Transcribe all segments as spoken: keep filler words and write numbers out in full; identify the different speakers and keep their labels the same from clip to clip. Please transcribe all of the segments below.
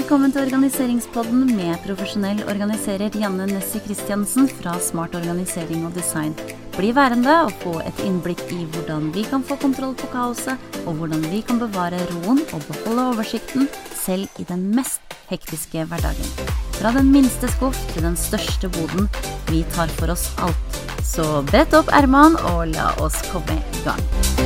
Speaker 1: Velkommen til Organiseringspodden med profesjonell organiserer Janne Nessie Christiansen fra Smart Organisering og Design. Bli værende og få et innblikk i hvordan vi kan få kontroll på kaoset, og hvordan vi kan bevare roen og beholde oversikten selv i den mest hektiske hverdagen. Fra den minste skuff til den største boden, vi tar for oss alt. Så brett opp ermene og la oss komme i gang.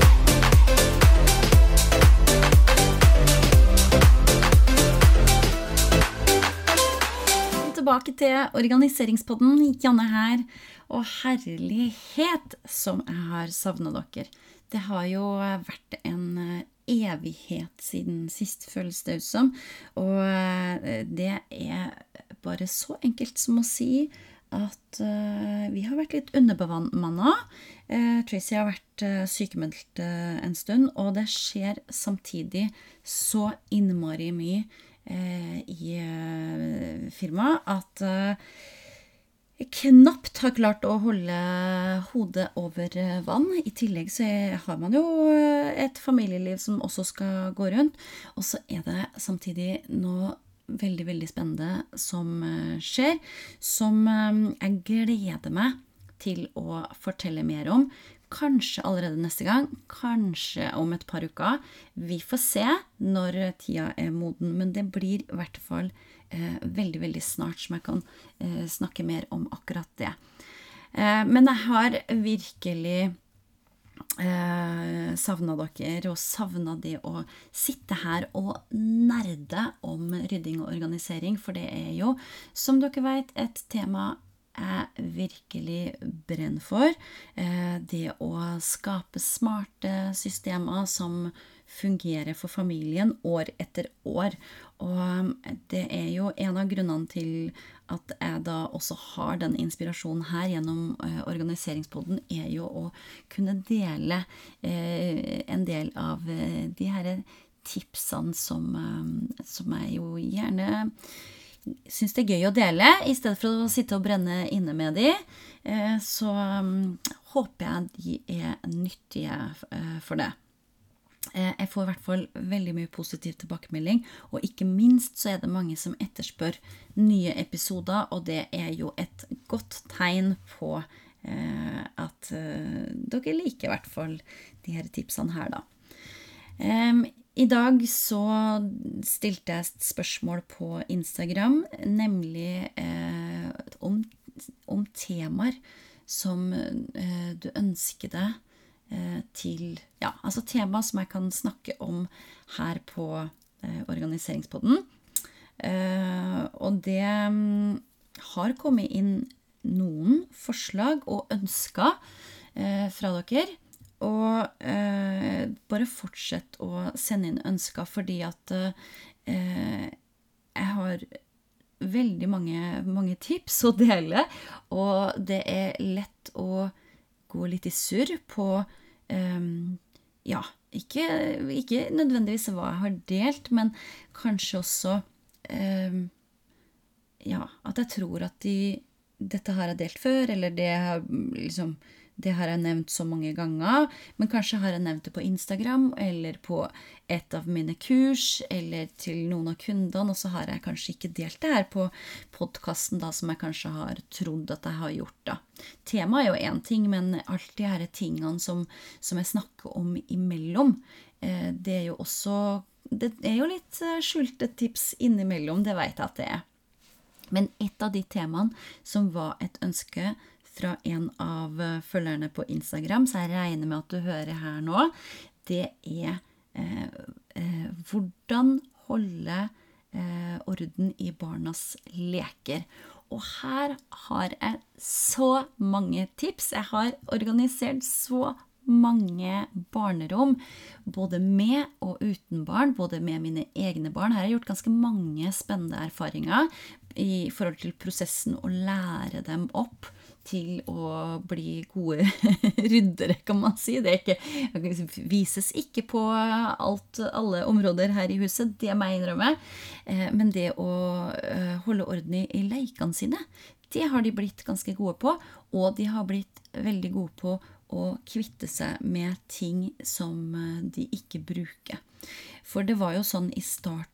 Speaker 1: Tilbake til Organiseringspodden, Janne her, og herlighet som jeg har savnet dere. Det har jo vært en evighet siden sist, føles det ut som, og det er bare så enkelt som å si at uh, vi har vært litt underbemannet. Uh, Tracy har vært uh, sykemeldt uh, en stund, og det skjer samtidig så innmari mye uh, i uh, firmaet at uh, jeg knapt har klart å holde hodet over vann. I tillegg så har man jo et familieliv som også skal gå rundt, og så er det samtidig noe veldig, veldig spennende som skjer, som jeg gleder meg til å fortelle mer om. Kanskje allerede neste gang, kanskje om et par uker. Vi får se når tida er moden, men det blir i hvert fall eh, veldig, veldig snart som jeg kan eh, snakke mer om akkurat det. Eh, men jeg har virkelig Eh, savnet dere og savnet det å sitte her og nerde om rydding og organisering, for det er jo, som dere vet, et tema jeg virkelig brenner for. Eh, det å skape smarte systemer som fungerer for familien år etter år, og det er jo en av grunnene til at jeg da også har den inspirasjonen her gjennom uh, Organiseringspodden, er jo å kunne dele uh, en del av uh, de her tipsene som, uh, som jeg jo gjerne synes det er gøy å dele, i stedet for å sitte og brenne inne med de. Uh, så um, håper jeg de er nyttige uh, for det. Jeg får i hvert fall veldig mye positiv tilbakemelding, og ikke minst så er det mange som etterspør nye episoder, og det er jo et godt tegn på eh, at eh, dere liker i hvert fall de her tipsene her da. Um, I dag så stilte jeg et spørsmål på Instagram, nemlig eh, om, om temaer som eh, du ønsker deg til, ja, altså tema som jeg kan snakke om her på eh, Organiseringspodden. Eh, og det um, har kommet inn noen forslag og ønsker eh, fra dere, og eh, bare fortsett å sende inn ønsker, fordi at eh, jeg har veldig mange, mange tips å dele, og det er lett å gå litt i surr på, um, ja, ikke, ikke nødvendigvis hva jeg har delt, men kanskje også, um, ja, at jeg tror at de, dette har jeg delt før, eller det har liksom, det har jeg nevnt så mange ganger, men kanskje har jeg nevnt det på Instagram, eller på et av mine kurs, eller til noen av kundene, og så har jeg kanskje ikke delt det her på podcasten da, som jeg kanskje har trodd at jeg har gjort da. Tema er jo en ting, men alt de her tingene som, som jeg snakker om imellom, eh, det er jo også, det er jo litt skjulte tips innimellom, det vet jeg at det er. Men et av de temaene som var et ønske fra en av følgerne på Instagram, så jeg regner med at du hører her nå, det er eh, eh, hvordan holde eh, orden i barnas leker. Og her har jeg så mange tips. Jeg har organisert så mange barnerom, både med og uten barn, både med mine egne barn. Her har jeg gjort ganske mange spennende erfaringer i forhold til prosessen å lære dem opp til å bli gode ryddere, kan man si. Det er ikke, vises ikke på alt, alle områder her i huset, det må jeg innrømme. Men det å holde orden i, i leikene sine, det har de blitt ganske gode på, og de har blitt veldig gode på å kvitte seg med ting som de ikke bruker. For det var jo sånn i starten,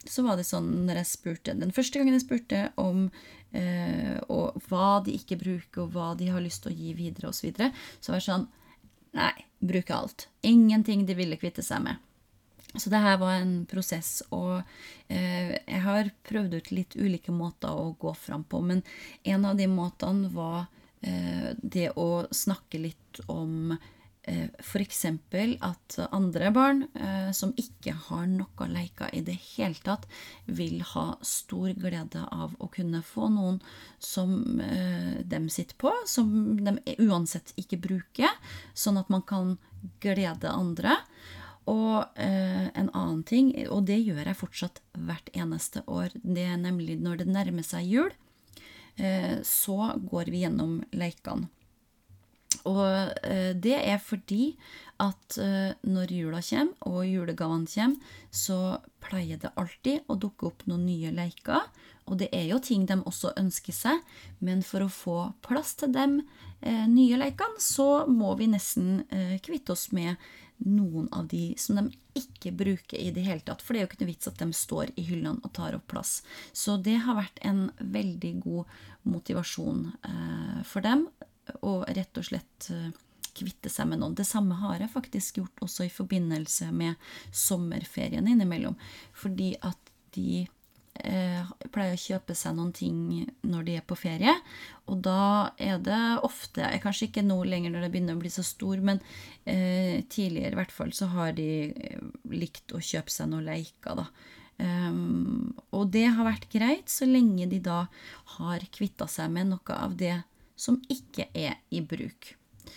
Speaker 1: så var det sånn når jeg spurte, den første gangen jeg spurte om eh, og hva de ikke bruker, og hva de har lyst til å gi videre og så videre, så var det sånn, nei, bruke alt. Ingenting de ville kvitte seg med. Så det her var en prosess, og eh, jeg har prøvd ut litt ulike måter å gå fram på, men en av de måtene var eh, det å snakke litt om eh, for eksempel at andre barn eh, som ikke har noe leker i det hele tatt, vil ha stor glede av å kunne få noen som eh, dem sitter på, som de uansett ikke bruker, sånn at man kan glede andre. Og eh, en annen ting, og det gjør jeg fortsatt hvert eneste år, det er nemlig når det nærmer seg jul, eh, så går vi gjennom lekene. Og eh, det er fordi at eh, når jula kommer, og julegavene kommer, så pleier det alltid å dukke opp noen nye leker, og det er jo ting de også ønsker seg, men for å få plass til dem eh, nye lekene, så må vi nesten eh, kvitte oss med noen av de som de ikke bruker i det hele tatt, for det er jo ikke noe vits at de står i hyllene og tar opp plass. Så det har vært en veldig god motivasjon eh, for dem, og rett og slett eh, kvitte seg med noen. Det samme har jeg faktisk gjort også i forbindelse med sommerferien innimellom, fordi at de eh, pleier å kjøpe seg noen ting når de er på ferie, og da er det ofte, kanskje ikke nå lenger når det begynner å bli så stor, men eh, tidligere i hvert fall så har de likt å kjøpe seg noen leker da. Um, og det har vært greit så lenge de da har kvittet seg med noe av det som ikke er i bruk.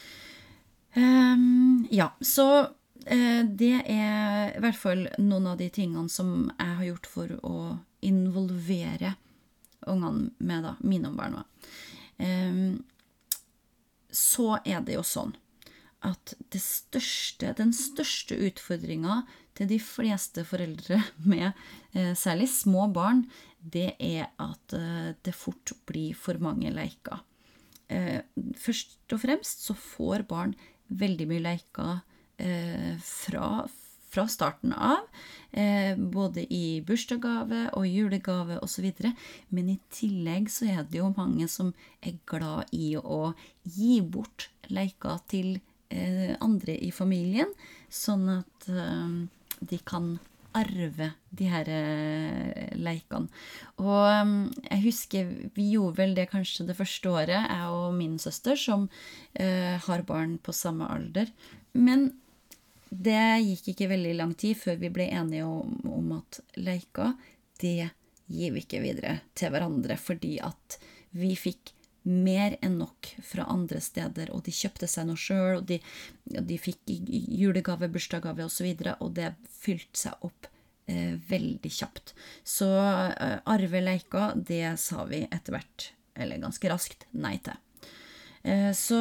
Speaker 1: Um, ja, så uh, det er i hvert fall noen av de tingene som jeg har gjort for å involvere ungene med da, mine barn. Um, så er det jo sånn at det største, den største utfordringen til de fleste foreldre med eh, særlig små barn, det er at eh, det fort blir for mange leker. Eh, først og fremst så får barn veldig mye leker eh, fra, fra starten av, eh, både i bursdagsgave og julegave og så videre, men i tillegg så er det jo mange som er glad i å gi bort leker til eh, andre i familien, sånn at eh, de kan arve de her eh, leikene. Og um, jeg husker, vi gjorde vel det kanskje det første året, jeg og min søster, som eh, har barn på samme alder. Men det gikk ikke veldig lang tid før vi ble enige om, om at leika, det gir vi ikke videre til hverandre, fordi at vi fikk mer enn nok fra andre steder, og de kjøpte seg noe selv, og de, og de fikk julegave, bursdagsgave og så videre, og det fylte seg opp eh, veldig kjapt. Så eh, arve leika, det sa vi etter hvert, eller ganske raskt, nei til. Eh, så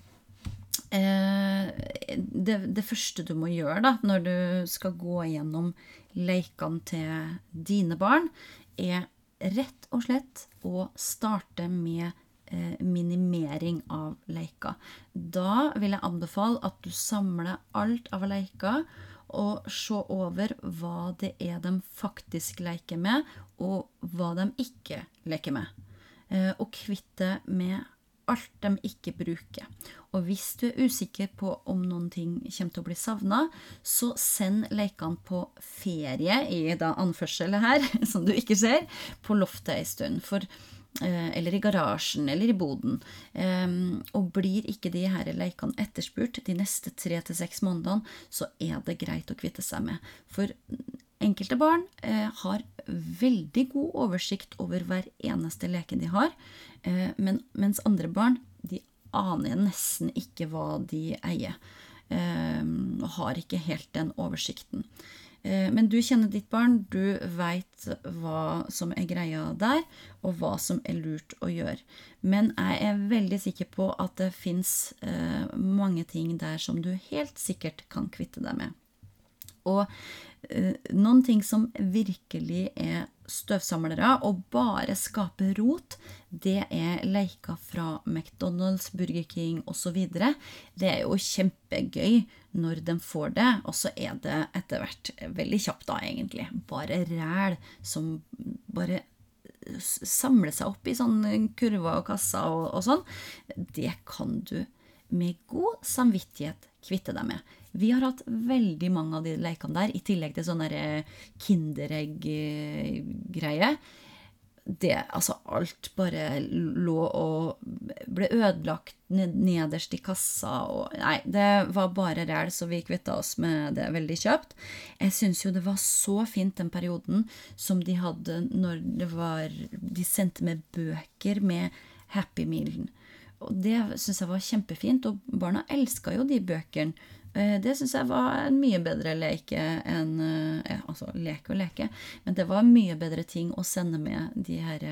Speaker 1: eh, det, det første du må gjøre da, når du skal gå gjennom leikene til dine barn, er rett og slett å starte med minimering av leker. Da vil jeg anbefale at du samler alt av leker og se over hva det er de faktisk leker med, og hva de ikke leker med. Og kvitte med alt de ikke bruker. Og hvis du er usikker på om noen ting kommer til å bli savnet, så send lekene på ferie, i da anførselet her, som du ikke ser, på loftet en stund. For eller i garasjen, eller i boden. Um, og blir ikke de her leikene etterspurt de neste tre til seks månedene, så er det greit å kvitte seg med. For enkelte barn eh, har veldig god oversikt over hver eneste leke de har, eh, men, mens andre barn, de aner nesten ikke hva de eier, eh, og har ikke helt den oversikten. Men du kjenner ditt barn, du vet hva som er greia der, og hva som er lurt å gjøre. Men jeg er veldig sikker på at det finnes eh, mange ting der som du helt sikkert kan kvitte deg med. Og eh, noen ting som virkelig er støvsamlere og bare skape rot, det er leker fra McDonald's, Burger King og så videre. Det er jo kjempegøy når de får det, og så er det etter hvert veldig kjapt da egentlig. Bare ræl som bare samler seg opp i sånne kurver og kasser og, og sånn. Det kan du med god samvittighet kvitte deg med. Vi har hatt veldig mange av de lekene der, i tillegg til sånne kinderegg-greie. Det, altså alt bare lå og ble ødelagt nederst i kassa, og nei, det var bare ræl, så vi kvittet oss med det veldig kjapt. Jeg synes jo det var så fint den perioden som de hadde når det var, de sendte med bøker med Happy Mealen. Og det synes jeg var kjempefint, og barna elsket jo de bøkene. Det synes jeg var en mye bedre leke enn, ja, altså leke og leke, men det var mye bedre ting å sende med de her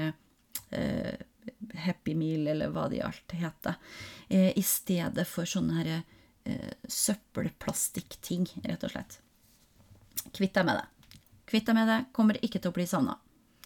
Speaker 1: eh, Happy Meal, eller hva de alt heter, eh, i stedet for sånne her eh, søppelplastikkting, rett og slett. Kvitt deg med det. Kvitt deg med det, kommer ikke til å bli savnet.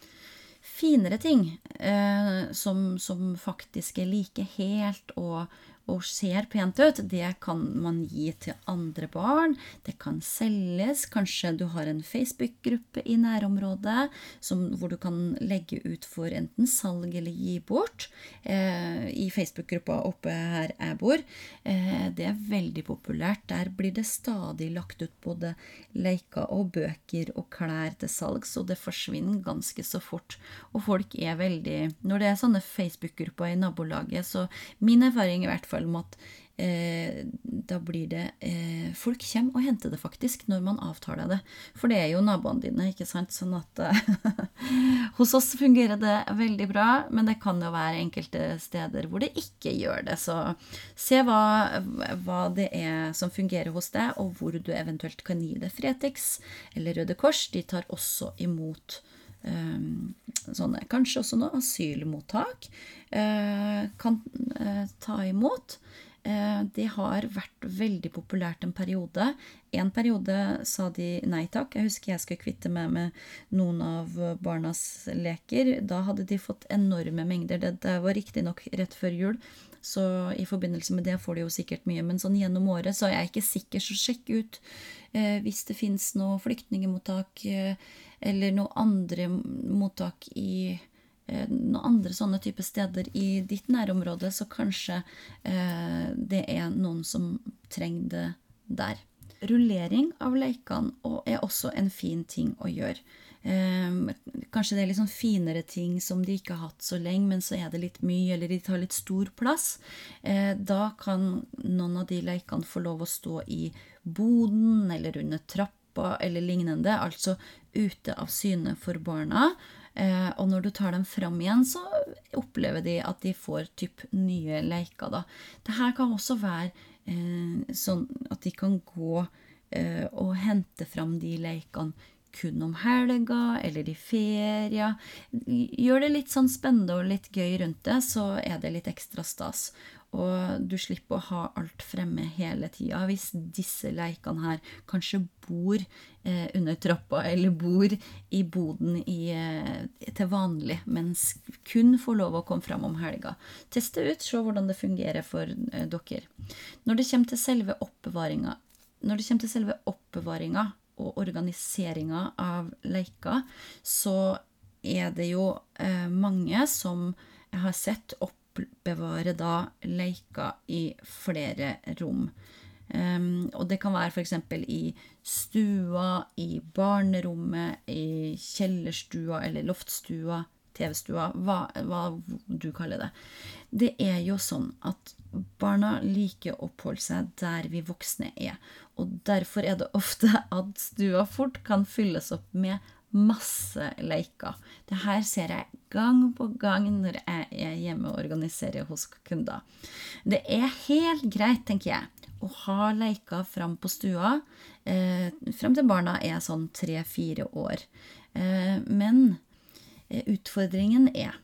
Speaker 1: Finere ting eh, som, som faktisk er like helt og, og ser pent ut, det kan man gi til andre barn. Det kan selges. Kanskje du har en Facebook-gruppe i nærområdet som, hvor du kan legge ut for enten salg eller gi bort. Eh, I Facebook-gruppa oppe her jeg bor. Eh, det er veldig populært. Der blir det stadig lagt ut både leker og bøker og klær til salg, så det forsvinner ganske så fort. Og folk er veldig, når det er sånne Facebook-grupper i nabolaget, så min erfaring i hvert fall om at eh, da blir det, eh, folk kommer og henter det faktisk når man avtaler det. For det er jo naboene dine, ikke sant? Sånn at eh, hos oss fungerer det veldig bra, men det kan jo være enkelte steder hvor det ikke gjør det. Så se hva, hva det er som fungerer hos deg, og hvor du eventuelt kan gi det. Fretex eller Røde Kors, de tar også imot Um, sånne, kanskje også noe asylmottak uh, kan uh, ta imot. Uh, det har vært veldig populært en periode. En periode sa de nei takk. Jeg husker jeg skulle kvitte meg med noen av barnas leker. Da hadde de fått enorme mengder. Det, det var riktig nok rett før jul, så i forbindelse med det får de jo sikkert mye, men sånn gjennom året så er jeg ikke sikker, så sjekk ut eh, hvis det finnes noe flyktningemottak eh, eller noe andre mottak i eh, noen andre sånne type steder i ditt nærområde, så kanskje eh, det er noen som trenger det der. Rullering av lekene er også en fin ting å gjøre. Um, kanskje det er litt sånn finere ting som de ikke har hatt så lenge, men så er det litt mye, eller de tar litt stor plass. Uh, da kan noen av de lekene få lov å stå i boden, eller under trappa, eller lignende, altså ute av syne for barna. Uh, og når du tar dem fram igjen, så opplever de at de får typ nye leker da. Dette kan også være uh, sånn at de kan gå uh, og hente fram de lekene kun om helga, eller i ferie. Gjør det litt sånn spennende og litt gøy rundt det, så er det litt ekstra stas. Og du slipper å ha alt fremme hele tiden. Hvis disse lekene her kanskje bor eh, under trappa, eller bor i boden i, eh, til vanlig, mens kun får lov å komme frem om helga. Teste ut, se hvordan det fungerer for eh, dere. Når det kommer til selve oppbevaringen, når det kommer til selve oppbevaringen, og organiseringen av leker, så er det jo eh, mange som jeg har sett oppbevare da leker i flere rom. Um, og det kan være for eksempel i stua, i barnerommet, i kjellerstua eller loftstua, T V-stua, hva, hva du kaller det. Det er jo sånn at barna liker å oppholde seg der vi voksne er, og derfor er det ofte at stua fort kan fylles opp med masse leker. Det her ser jeg gang på gang når jeg er hjemme og organiserer hos kunder. Det er helt greit, tenker jeg, å ha leker frem på stua, eh, frem til barna er sånn tre-fire år. Eh, men utfordringen er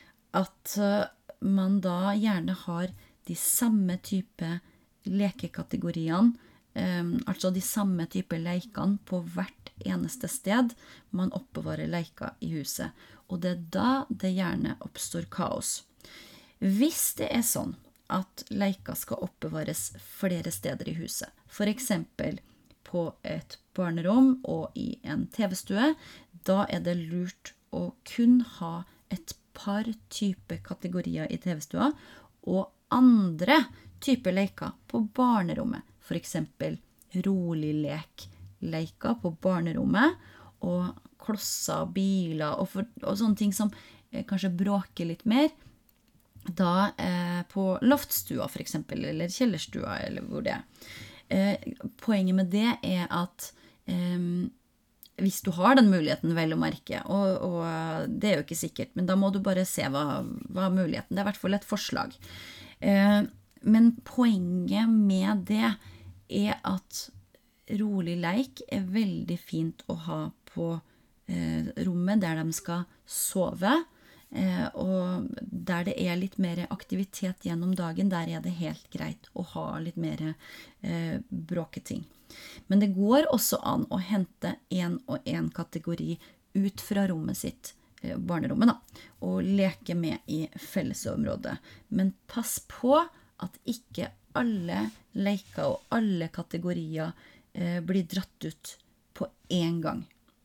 Speaker 1: at man da gjerne har de samme type lekekategoriene, um, altså de samme type lekene på hvert eneste sted man oppbevarer leker i huset, og det er da det gjerne oppstår kaos. Hvis det er sånn at leker skal oppbevares flere steder i huset, for eksempel på et barnerom og i en tv-stue, da er det lurt å kun ha et par typer kategorier i tv-stua, og andre typer leker på barnerommet, for eksempel rolig lek, leker på barnerommet, og klosser, biler, og, for, og sånne ting som eh, kanskje bråker litt mer, da eh, på loftstua for eksempel, eller kjellerstua, eller hvor det er. Eh, poenget med det er at eh, hvis du har den muligheten vel å merke, og, og det er jo ikke sikkert, men da må du bare se hva, hva er muligheten. Det er i hvert fall et forslag. Eh, men poenget med det er at rolig leik er veldig fint å ha på eh, rommet der de skal sove, eh, og der det er litt mer aktivitet gjennom dagen, der er det helt greit å ha litt mer eh, bråketing. Men det går også an å hente en og en kategori ut fra rommet sitt, eh, barnerommet da, og leke med i fellesområdet. Men pass på at ikke alle leker og alle kategorier eh, blir dratt ut på en gang.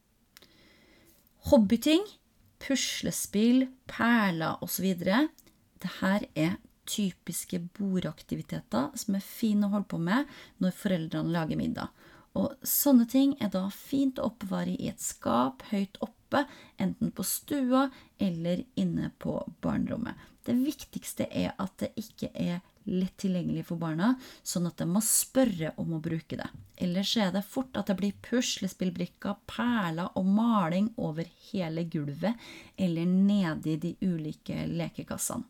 Speaker 1: Hobbyting, puslespill, perler og så videre, det her er typiske bordaktiviteter som er fine å holde på med når foreldrene lager middag. Og sånne ting er da fint å oppbevare i et skap høyt oppe, enten på stua eller inne på barnerommet. Det viktigste er at det ikke er lett tilgjengelig for barna, sånn at de må spørre om å bruke det. Ellers er det fort at det blir puslespillbrikker, perler og maling over hele gulvet eller nede i de ulike lekekassene.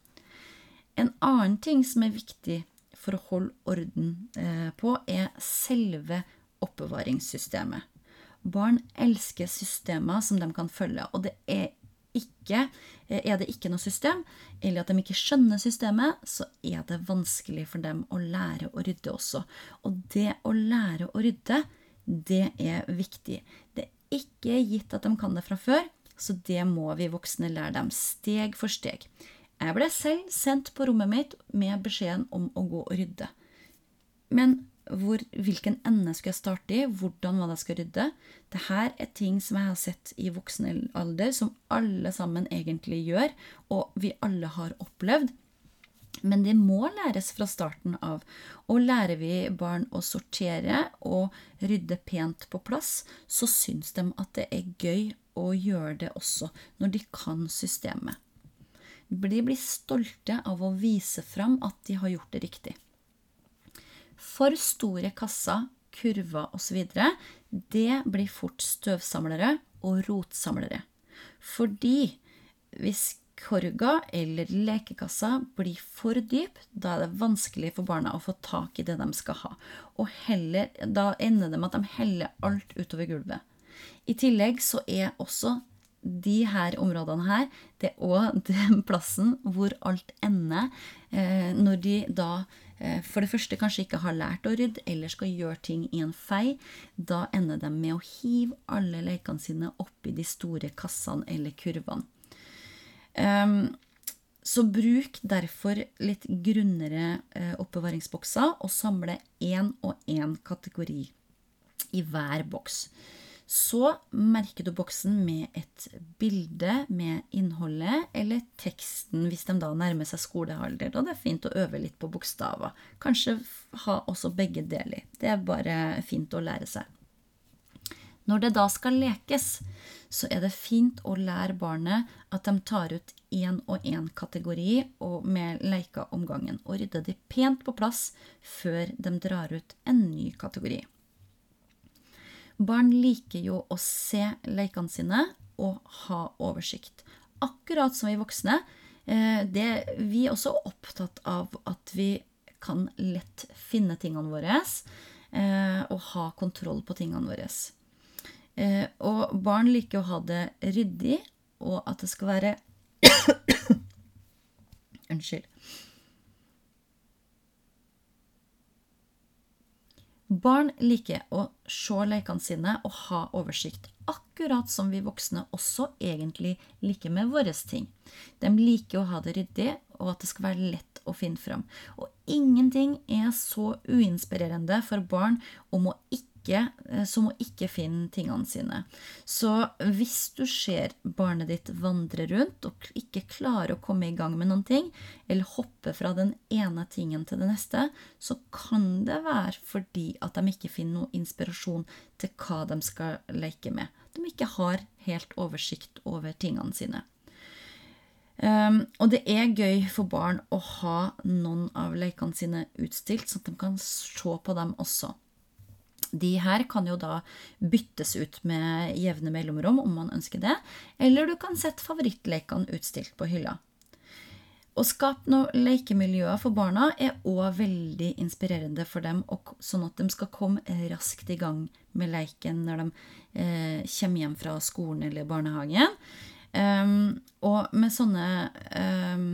Speaker 1: En annen ting som er viktig for å holde orden eh, på er selve oppbevaringssystemet. Barn elsker systemer som de kan følge, og det er ikke, er det ikke noe system, eller at de ikke skjønner systemet, så er det vanskelig for dem å lære å rydde også. Og det å lære å rydde, det er viktig. Det er ikke gitt at de kan det fra før, så det må vi voksne lære dem steg for steg. Jeg ble selv sendt på rommet mitt med beskjeden om å gå og rydde. Men hvor, hvilken ende skal jeg starte i? Hvordan var det jeg skal rydde? Dette er ting som jeg har sett i voksen alder, som alle sammen egentlig gjør, og vi alle har opplevd. Men det må læres fra starten av. Og lærer vi barn å sortere og rydde pent på plass, så syns de at det er gøy å gjøre det også, når de kan systemet. De blir stolte av å vise fram at de har gjort det riktig. For store kasser, kurver og så videre, det blir fort støvsamlere og rotsamlere. Fordi hvis korga eller lekekassa blir for dyp, da er det vanskelig for barna å få tak i det de skal ha. Og heller, da ender det med at de heller alt utover gulvet. I tillegg så er også de her områdene her, det er også den plassen hvor alt ender, eh, når de da eh, for det første kanskje ikke har lært å rydde, eller skal gjøre ting i en fei, da ender de med å hive alle lekene sine opp i de store kassene eller kurvene. Um, så bruk derfor litt grunnere eh, oppbevaringsbokser, og samle en og en kategori i hver boks. Så merker du boksen med et bilde med innholdet eller teksten hvis de da nærmer seg skolealder, og det er fint å øve litt på bokstaver. Kanskje ha også begge deler. Det er bare fint å lære seg. Når det da skal lekes, så er det fint å lære barnet at de tar ut en og en kategori og med leker om gangen, og rydder de pent på plass før de drar ut en ny kategori. Barn liker jo å se lekene sine og ha oversikt. Akkurat som vi voksne, det, vi er også opptatt av at vi kan lett finne tingene våre og ha kontroll på tingene våre. Og barn liker å ha det ryddig, og at det skal være Unnskyld. Barn liker å se lekene sine og ha oversikt, akkurat som vi voksne også egentlig liker med våre ting. De liker å ha det ryddig, og at det skal være lett å finne frem. Og ingenting er så uinspirerende for barn om å ikke som å ikke finne tingene sine. Så hvis du ser barnet ditt vandre rundt og ikke klarer å komme i gang med noen ting, eller hoppe fra den ene tingen til det neste, så kan det være fordi at de ikke finner noe inspirasjon til hva de skal leke med. De ikke har helt oversikt over tingene sine. Um, og det er gøy for barn å ha noen av lekene sine utstilt, så at de kan se på dem også. De her kan jo da byttes ut med jevne mellomrom om man ønsker det, eller du kan sette favorittlekene utstilt på hylla. Å skape noe lekemiljøer for barna er også veldig inspirerende for dem, og sånn at de skal komme raskt i gang med leken når de eh, kommer hjem fra skolen eller barnehagen. Um, og med sånne um,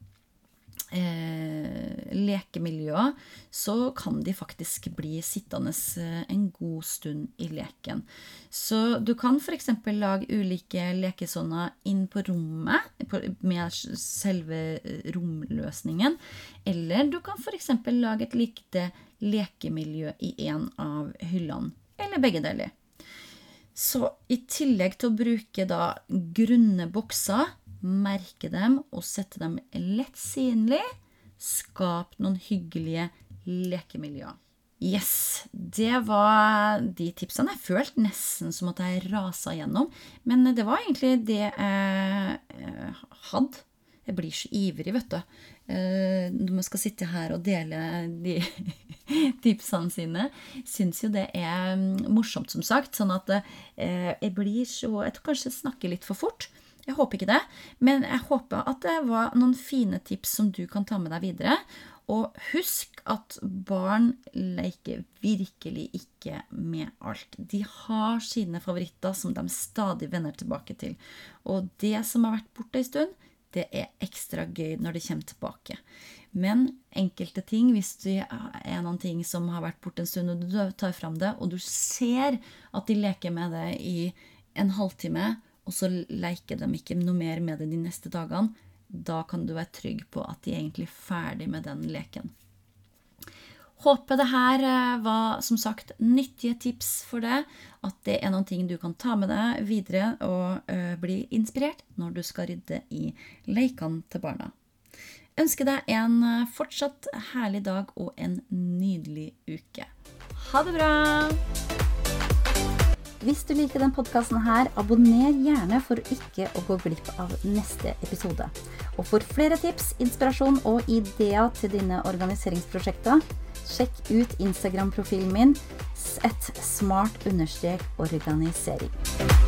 Speaker 1: Eh, lekemiljøer, så kan de faktisk bli sittende en god stund i leken. Så du kan for eksempel lage ulike lekesoner inn på rommet, med selve romløsningen, eller du kan for eksempel lage et lite lekemiljø i en av hyllene, eller begge deler. Så i tillegg til å bruke da grunne bokser, merke dem og sette dem lett synlig, skap noen hyggelige lekemiljøer. Yes, det var de tipsene. Jeg følte nesten som at jeg raset gjennom, men det var egentlig det jeg hadde. Jeg blir så ivrig, vet du. Når man skal sitte her og dele de tipsene sine, synes jo det er morsomt som sagt, sånn at jeg blir så, jeg tror kanskje jeg snakker litt for fort. Jeg håper ikke det, men jeg håper at det var noen fine tips som du kan ta med deg videre. Og husk at barn leker virkelig ikke med alt. De har sine favoritter som de stadig vender tilbake til. Og det som har vært borte en stund, det er ekstra gøy når det kommer tilbake. Men enkelte ting, hvis det er noen ting som har vært borte en stund, og du tar frem det, og du ser at de leker med det i en halvtime, og så leker de ikke noe mer med det de neste dagene, da kan du være trygg på at de er egentlig ferdig med den leken. Håper det her var, som sagt, nyttige tips for deg, at det er noen ting du kan ta med deg videre og øh, bli inspirert når du skal rydde i lekene til barna. Ønsker deg en fortsatt herlig dag og en nydelig uke. Ha det bra! Hvis du liker den podcasten her, abonner gjerne for ikke å gå glipp av neste episode. Og for flere tips, inspirasjon og ideer til dine organiseringsprosjekter, sjekk ut Instagram-profilen min, et smart understrek organisering.